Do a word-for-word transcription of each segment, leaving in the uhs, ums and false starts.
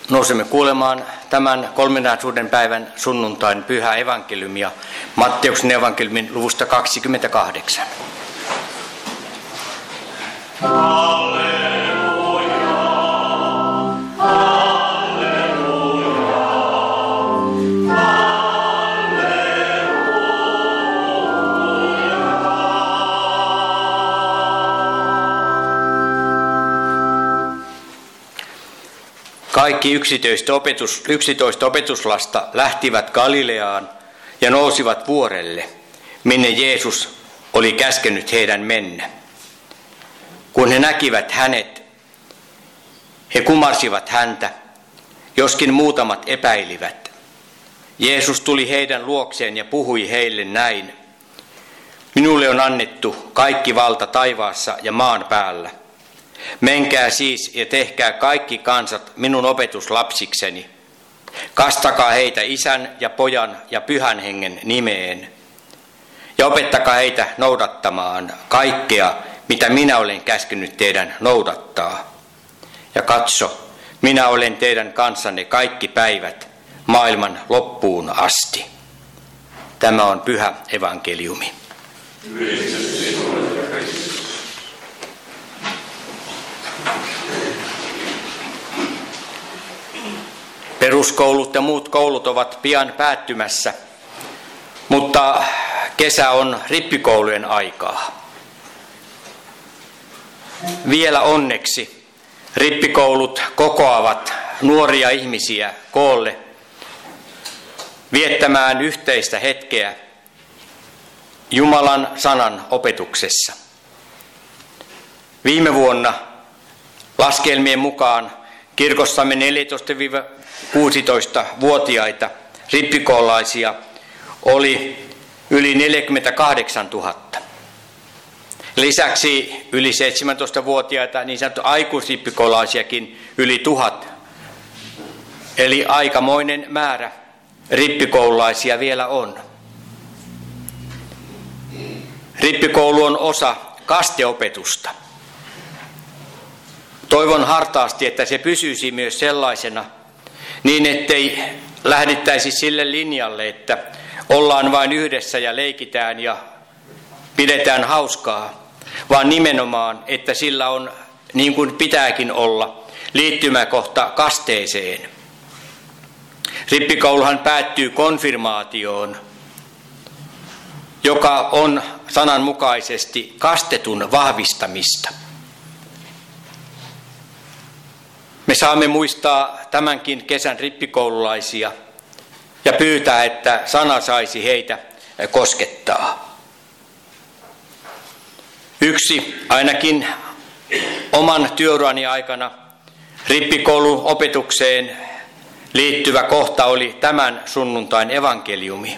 Nousemme kuulemaan tämän kolminaisuuden päivän sunnuntain pyhää evankeliumia Matteuksen evankeliumin luvusta kaksikymmentäkahdeksan. Halleluja, halleluja, Kaikki yksitoista, opetus, yksitoista opetuslasta lähtivät Galileaan ja nousivat vuorelle, minne Jeesus oli käskenyt heidän mennä. Kun he näkivät hänet, he kumarsivat häntä, joskin muutamat epäilivät. Jeesus tuli heidän luokseen ja puhui heille näin: Minulle on annettu kaikki valta taivaassa ja maan päällä. Menkää siis ja tehkää kaikki kansat minun opetuslapsikseni. Kastakaa heitä Isän ja Pojan ja Pyhän Hengen nimeen. Ja opettakaa heitä noudattamaan kaikkea, mitä minä olen käskenyt teidän noudattaa. Ja katso, minä olen teidän kanssanne kaikki päivät maailman loppuun asti. Tämä on pyhä evankeliumi. Peruskoulut ja muut koulut ovat pian päättymässä, mutta kesä on rippikoulujen aikaa. Vielä onneksi rippikoulut kokoavat nuoria ihmisiä koolle viettämään yhteistä hetkeä Jumalan sanan opetuksessa. Viime vuonna laskelmien mukaan kirkossamme neljätoista-kuusitoista-vuotiaita rippikoulaisia oli yli neljäkymmentäkahdeksantuhatta. Lisäksi yli seitsemäntoistavuotiaita niin sanottu aikuisrippikoulaisiakin yli tuhat. Eli aikamoinen määrä rippikoululaisia vielä on. Rippikoulu on osa kasteopetusta. Toivon hartaasti, että se pysyisi myös sellaisena, niin ettei lähdettäisi sille linjalle, että ollaan vain yhdessä ja leikitään ja pidetään hauskaa, vaan nimenomaan, että sillä on, niin kuin pitääkin olla, liittymäkohta kasteeseen. Rippikouluhan päättyy konfirmaatioon, joka on sananmukaisesti kastetun vahvistamista. Me saamme muistaa tämänkin kesän rippikoululaisia ja pyytää, että sana saisi heitä koskettaa. Yksi ainakin oman työurani aikana rippikoulun opetukseen liittyvä kohta oli tämän sunnuntain evankeliumi.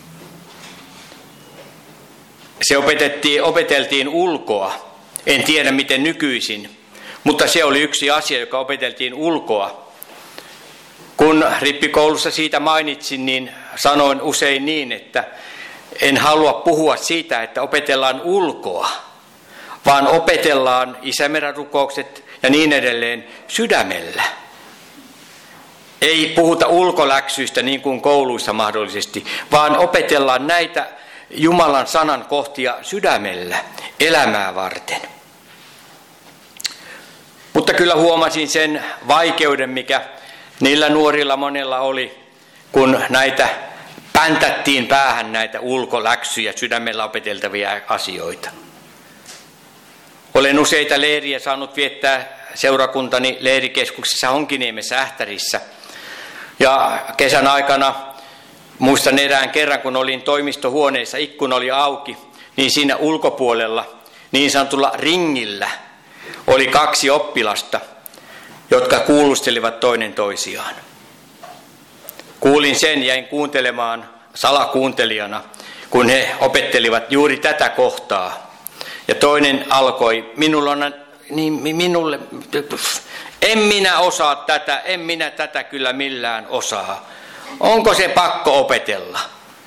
Se opetettiin, opeteltiin ulkoa, en tiedä miten nykyisin, mutta se oli yksi asia, joka opeteltiin ulkoa. Kun rippikoulussa siitä mainitsin, niin sanoin usein niin, että en halua puhua siitä, että opetellaan ulkoa, vaan opetellaan isämerärukoukset ja niin edelleen sydämellä. Ei puhuta ulkoläksyistä niin kuin kouluissa mahdollisesti, vaan opetellaan näitä Jumalan sanan kohtia sydämellä elämää varten. Mutta kyllä huomasin sen vaikeuden, mikä niillä nuorilla monella oli, kun näitä päntättiin päähän näitä ulkoläksyjä, sydämellä opeteltavia asioita. Olen useita leiriä saanut viettää seurakuntani leirikeskuksessa Honkiniemessä Ähtärissä. Ja kesän aikana muistan erään kerran, kun olin toimistohuoneessa, ikkuna oli auki, niin siinä ulkopuolella niin sanotulla ringillä oli kaksi oppilasta, jotka kuulustelivat toinen toisiaan. Kuulin sen, jäin kuuntelemaan salakuuntelijana, kun he opettelivat juuri tätä kohtaa. Ja toinen alkoi, minulla on, niin minulle, en minä osaa tätä, en minä tätä kyllä millään osaa. Onko se pakko opetella?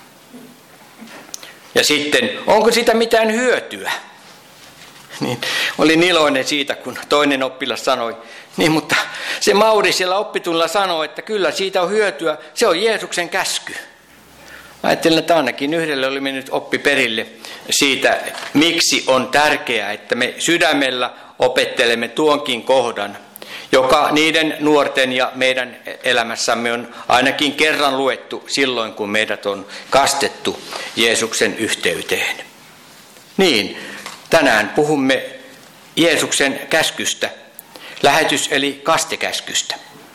Ja sitten, onko siitä mitään hyötyä? Niin, olin iloinen siitä, kun toinen oppilas sanoi, Niin, mutta se Mauri siellä oppitunnilla sanoo, että kyllä siitä on hyötyä, se on Jeesuksen käsky. Ajattelin, että ainakin yhdelle oli mennyt oppi perille siitä, miksi on tärkeää, että me sydämellä opettelemme tuonkin kohdan, joka niiden nuorten ja meidän elämässämme on ainakin kerran luettu silloin, kun meidät on kastettu Jeesuksen yhteyteen. Niin, tänään puhumme Jeesuksen käskystä, lähetys- eli kastekäskystä.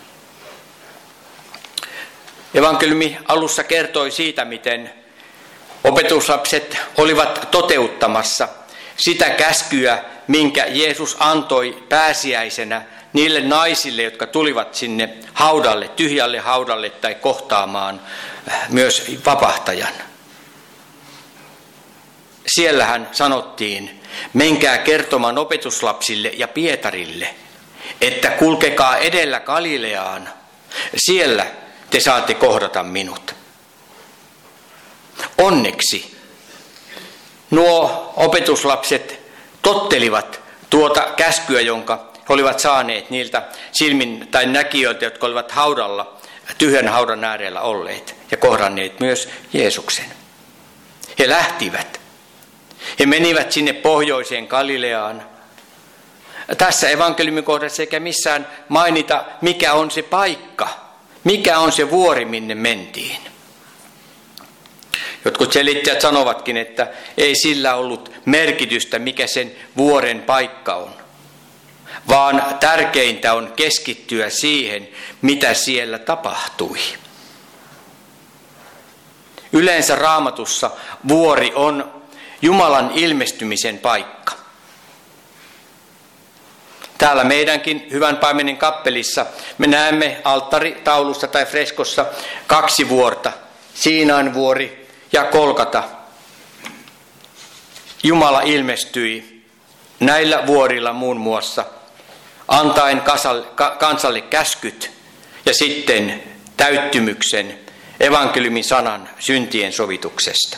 Evankeliumi alussa kertoi siitä, miten opetuslapset olivat toteuttamassa sitä käskyä, minkä Jeesus antoi pääsiäisenä niille naisille, jotka tulivat sinne haudalle, tyhjälle haudalle tai kohtaamaan myös vapahtajan. Siellähän sanottiin, menkää kertomaan opetuslapsille ja Pietarille, että kulkekaa edellä Galileaan, siellä te saatte kohdata minut. Onneksi nuo opetuslapset tottelivat tuota käskyä, jonka he olivat saaneet niiltä silmin tai näkijöiltä, jotka olivat haudalla, tyhjän haudan äärellä olleet ja kohdanneet myös Jeesuksen. He lähtivät. He menivät sinne pohjoiseen Galileaan. Tässä evankeliumin kohdassa eikä missään mainita, mikä on se paikka, mikä on se vuori, minne mentiin. Jotkut selittäjät sanovatkin, että ei sillä ollut merkitystä, mikä sen vuoren paikka on, vaan tärkeintä on keskittyä siihen, mitä siellä tapahtui. Yleensä Raamatussa vuori on Jumalan ilmestymisen paikka. Täällä meidänkin Hyvän Paimenen kappelissa me näemme alttaritaulussa tai freskossa kaksi vuorta, Siinain vuori ja Golgata. Jumala ilmestyi näillä vuorilla muun muassa antaen kansalle käskyt ja sitten täyttymyksen evankeliumin sanan syntien sovituksesta.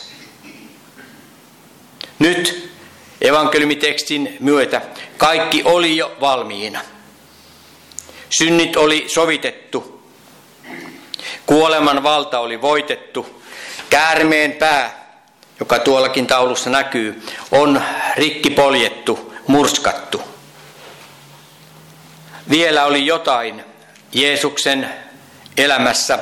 Nyt evankeliumitekstin myötä kaikki oli jo valmiina. Synnit oli sovitettu, kuoleman valta oli voitettu, käärmeen pää, joka tuollakin taulussa näkyy, on rikki poljettu, murskattu. Vielä oli jotain Jeesuksen elämässä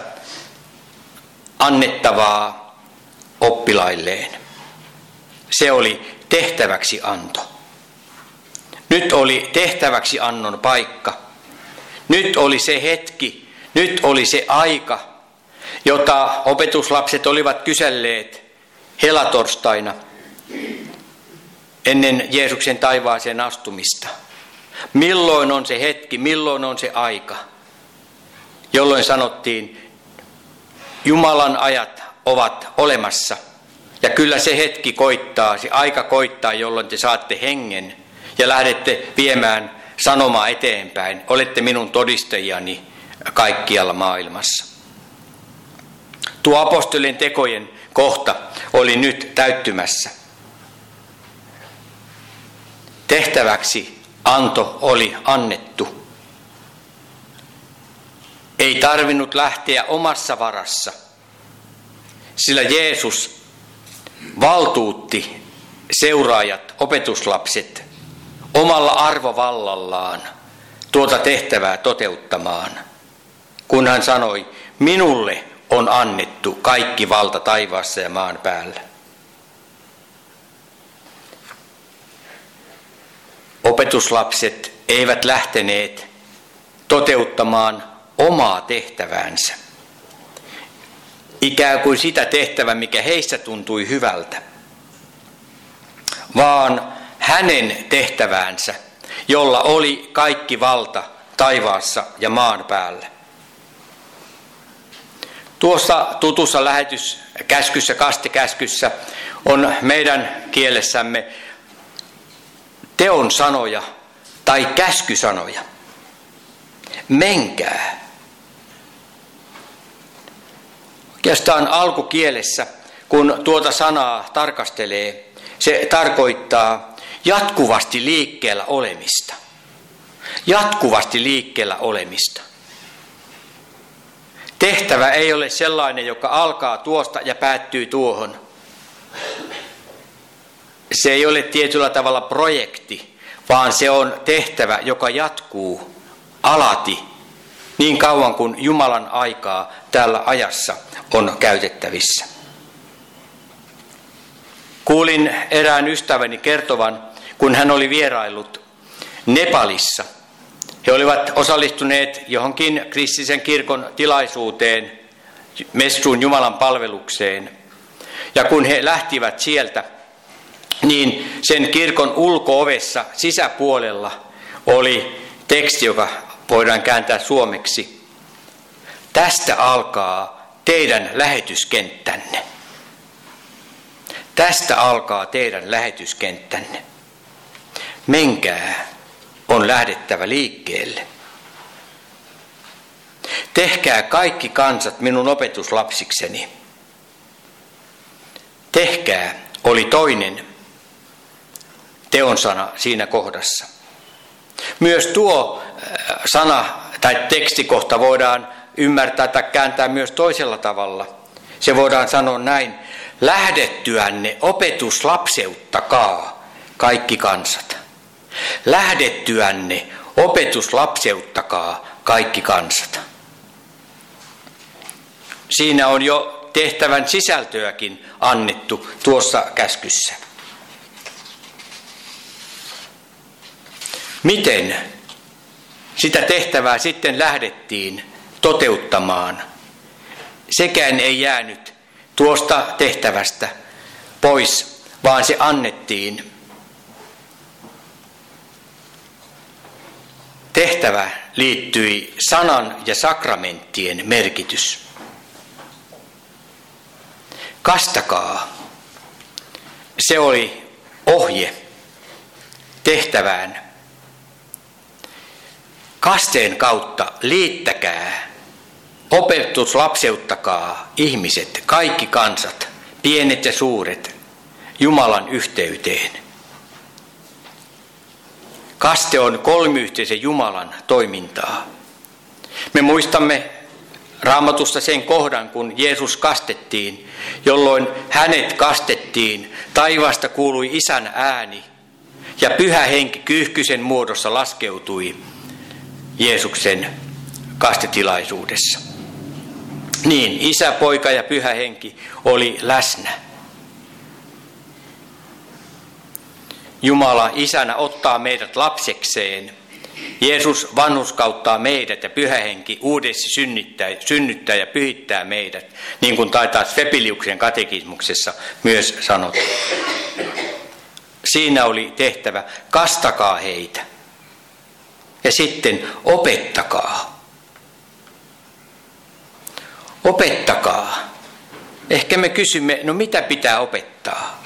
annettavaa oppilailleen. Se oli tehtäväksi anto. Nyt oli tehtäväksi annon paikka. Nyt oli se hetki, nyt oli se aika, jota opetuslapset olivat kyselleet helatorstaina ennen Jeesuksen taivaaseen astumista. Milloin on se hetki, milloin on se aika, jolloin sanottiin, Jumalan ajat ovat olemassa. Ja kyllä se hetki koittaa, se aika koittaa, jolloin te saatte hengen ja lähdette viemään sanomaa eteenpäin. Olette minun todistajani kaikkialla maailmassa. Tuo apostolien tekojen kohta oli nyt täyttymässä. Tehtäväksi anto oli annettu. Ei tarvinnut lähteä omassa varassa, sillä Jeesus valtuutti seuraajat, opetuslapset, omalla arvovallallaan tuota tehtävää toteuttamaan, kun hän sanoi, minulle on annettu kaikki valta taivaassa ja maan päällä. Opetuslapset eivät lähteneet toteuttamaan omaa tehtäväänsä, ikään kuin sitä tehtävää, mikä heissä tuntui hyvältä, vaan hänen tehtäväänsä, jolla oli kaikki valta taivaassa ja maan päällä. Tuossa tutussa lähetyskäskyssä, kastekäskyssä on meidän kielessämme teon sanoja tai käskysanoja. Menkää. Oikeastaan alkukielessä, kun tuota sanaa tarkastelee, se tarkoittaa jatkuvasti liikkeellä olemista. jatkuvasti liikkeellä olemista. Tehtävä ei ole sellainen, joka alkaa tuosta ja päättyy tuohon. Se ei ole tietyllä tavalla projekti, vaan se on tehtävä, joka jatkuu alati niin kauan kuin Jumalan aikaa täällä ajassa on käytettävissä. Kuulin erään ystäväni kertovan, kun hän oli vieraillut Nepalissa. He olivat osallistuneet johonkin kristillisen kirkon tilaisuuteen, messuun Jumalan palvelukseen. Ja kun he lähtivät sieltä, niin sen kirkon ulko-ovessa sisäpuolella oli teksti, joka voidaan kääntää suomeksi. Tästä alkaa teidän lähetyskenttänne. Tästä alkaa teidän lähetyskenttänne. Menkää, on lähdettävä liikkeelle. Tehkää kaikki kansat minun opetuslapsikseni. Tehkää oli toinen teonsana siinä kohdassa. Myös tuo sana tai tekstikohta voidaan ymmärtää tai kääntää myös toisella tavalla. Se voidaan sanoa näin: lähdettyänne opetuslapseuttakaa kaikki kansat. Lähdettyänne opetuslapseuttakaa kaikki kansat. Siinä on jo tehtävän sisältöäkin annettu tuossa käskyssä. Miten sitä tehtävää sitten lähdettiin toteuttamaan? Sekään ei jäänyt tuosta tehtävästä pois, vaan se annettiin. Tehtävä liittyi sanan ja sakramenttien merkitys. Kastakaa. Se oli ohje tehtävään. Kasteen kautta liittäkää, opetuslapseuttakaa ihmiset, kaikki kansat, pienet ja suuret, Jumalan yhteyteen. Kaste on kolmiyhteisen Jumalan toimintaa. Me muistamme Raamatusta sen kohdan, kun Jeesus kastettiin, jolloin hänet kastettiin, taivaasta kuului Isän ääni ja Pyhä Henki kyyhkysen muodossa laskeutui Jeesuksen kastetilaisuudessa. Niin, Isä, Poika ja Pyhä Henki oli läsnä. Jumala Isänä ottaa meidät lapsekseen. Jeesus vanhurskauttaa meidät ja Pyhä Henki uudesti synnyttää, synnyttää ja pyhittää meidät, niin kuin taitaa Svepiliuksen katekismuksessa myös sanottu. Siinä oli tehtävä, kastakaa heitä. Ja sitten opettakaa. Opettakaa. Ehkä me kysymme, no mitä pitää opettaa?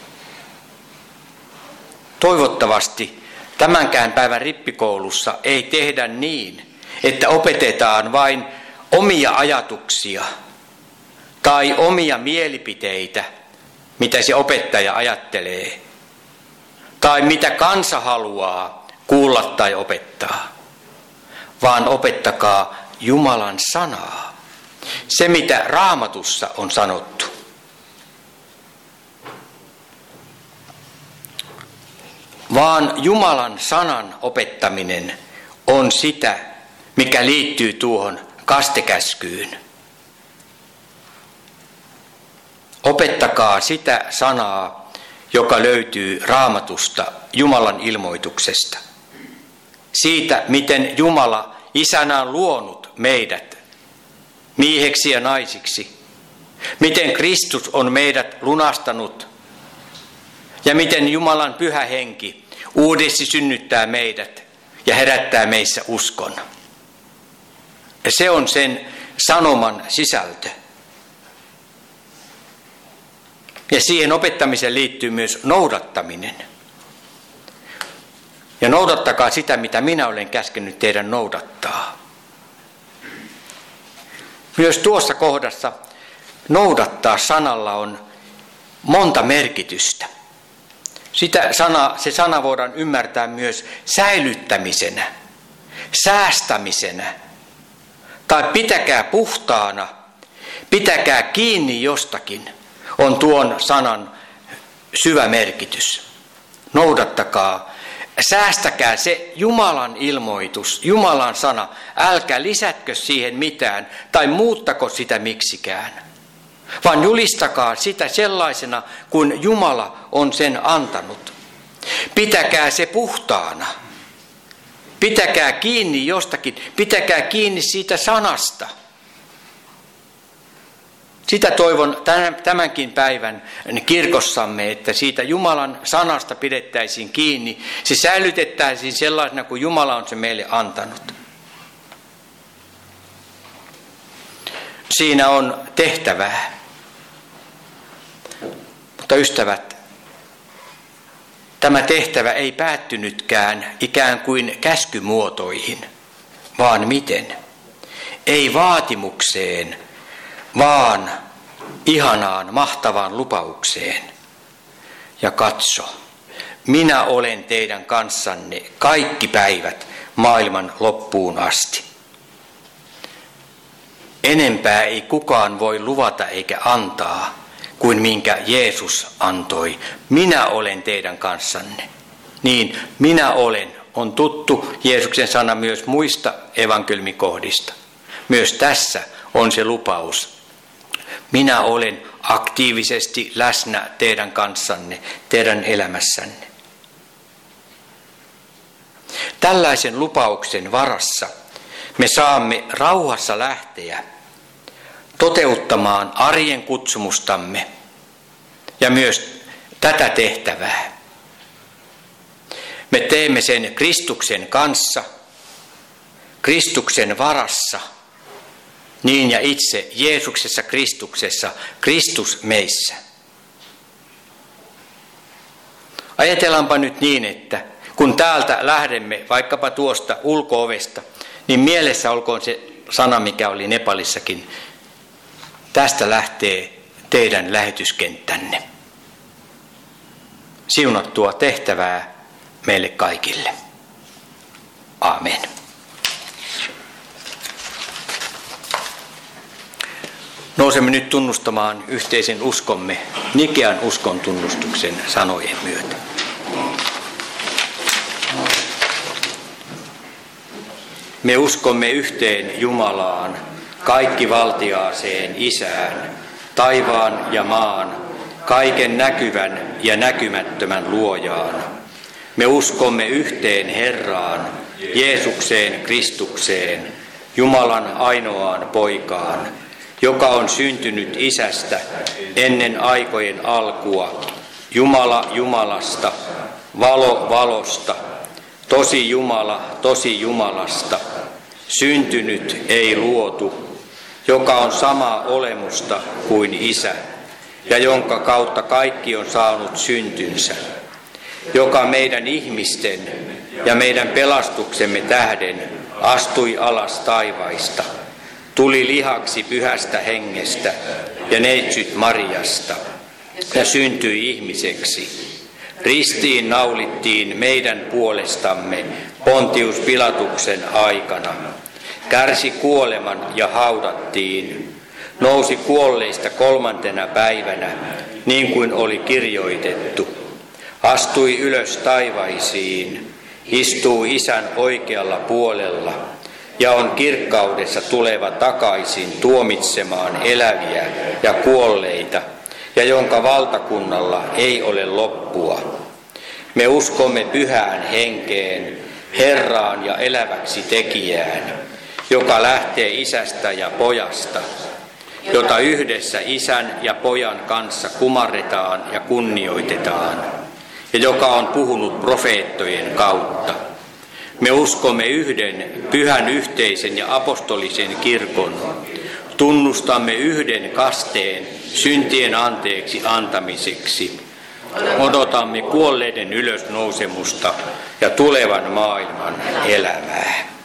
Toivottavasti tämänkään päivän rippikoulussa ei tehdä niin, että opetetaan vain omia ajatuksia tai omia mielipiteitä, mitä se opettaja ajattelee, tai mitä kansa haluaa kuulla tai opettaa, vaan opettakaa Jumalan sanaa. Se, mitä Raamatussa on sanottu. Vaan Jumalan sanan opettaminen on sitä, mikä liittyy tuohon kastekäskyyn. Opettakaa sitä sanaa, joka löytyy Raamatusta, Jumalan ilmoituksesta. Siitä, miten Jumala Isänä on luonut meidät mieheksi ja naisiksi. Miten Kristus on meidät lunastanut ja miten Jumalan Pyhä Henki uudesti synnyttää meidät ja herättää meissä uskon. Ja se on sen sanoman sisältö. Ja siihen opettamiseen liittyy myös noudattaminen. Ja noudattakaa sitä, mitä minä olen käskenyt teidän noudattaa. Myös tuossa kohdassa noudattaa sanalla on monta merkitystä. Sitä sana, se sana voidaan ymmärtää myös säilyttämisenä. säästämisenä tai pitäkää puhtaana, pitäkää kiinni jostakin, on tuon sanan syvä merkitys. Noudattakaa, säästäkää se Jumalan ilmoitus, Jumalan sana, älkää lisätkö siihen mitään tai muuttako sitä miksikään, vaan julistakaa sitä sellaisena kuin Jumala on sen antanut. Pitäkää se puhtaana, pitäkää kiinni jostakin, pitäkää kiinni siitä sanasta. Sitä toivon tämänkin päivän kirkossamme, että siitä Jumalan sanasta pidettäisiin kiinni. Se säilytettäisiin sellaisena kuin Jumala on se meille antanut. Siinä on tehtävää. Mutta ystävät, tämä tehtävä ei päättynytkään ikään kuin käskymuotoihin, vaan miten? Ei vaatimukseen, vaan ihanaan, mahtavaan lupaukseen. Ja katso, minä olen teidän kanssanne kaikki päivät maailman loppuun asti. Enempää ei kukaan voi luvata eikä antaa kuin minkä Jeesus antoi. Minä olen teidän kanssanne. Niin, minä olen on tuttu Jeesuksen sana myös muista evankeliumikohdista. Myös tässä on se lupaus. Minä olen aktiivisesti läsnä teidän kanssanne, teidän elämässänne. Tällaisen lupauksen varassa me saamme rauhassa lähteä toteuttamaan arjen kutsumustamme ja myös tätä tehtävää. Me teemme sen Kristuksen kanssa, Kristuksen varassa, niin ja itse Jeesuksessa Kristuksessa, Kristus meissä. Ajatellaanpa nyt niin, että kun täältä lähdemme vaikkapa tuosta ulko-ovesta, niin mielessä olkoon se sana, mikä oli Nepalissakin. Tästä lähtee teidän lähetyskenttänne. Siunattua tehtävää meille kaikille. Aamen. Nousemme nyt tunnustamaan yhteisen uskomme Nikean uskon tunnustuksen sanojen myötä. Me uskomme yhteen Jumalaan, kaikkivaltiaaseen Isään, taivaan ja maan, kaiken näkyvän ja näkymättömän luojaan. Me uskomme yhteen Herraan, Jeesukseen Kristukseen, Jumalan ainoaan poikaan, joka on syntynyt Isästä ennen aikojen alkua, Jumala Jumalasta, valo valosta, tosi Jumala tosi Jumalasta, syntynyt ei luotu, joka on samaa olemusta kuin Isä, ja jonka kautta kaikki on saanut syntynsä, joka meidän ihmisten ja meidän pelastuksemme tähden astui alas taivaista, tuli lihaksi pyhästä hengestä ja neitsyt Mariasta ja syntyi ihmiseksi. Ristiin naulittiin meidän puolestamme Pontius Pilatuksen aikana. Kärsi kuoleman ja haudattiin. Nousi kuolleista kolmantena päivänä, niin kuin oli kirjoitettu. Astui ylös taivaisiin, istuu Isän oikealla puolella ja on kirkkaudessa tuleva takaisin tuomitsemaan eläviä ja kuolleita, ja jonka valtakunnalla ei ole loppua. Me uskomme pyhään henkeen, Herraan ja eläväksi tekijään, joka lähtee Isästä ja Pojasta, jota yhdessä Isän ja Pojan kanssa kumarretaan ja kunnioitetaan, ja joka on puhunut profeettojen kautta. Me uskomme yhden pyhän yhteisen ja apostolisen kirkon, tunnustamme yhden kasteen syntien anteeksi antamiseksi, odotamme kuolleiden ylösnousemusta ja tulevan maailman elämää.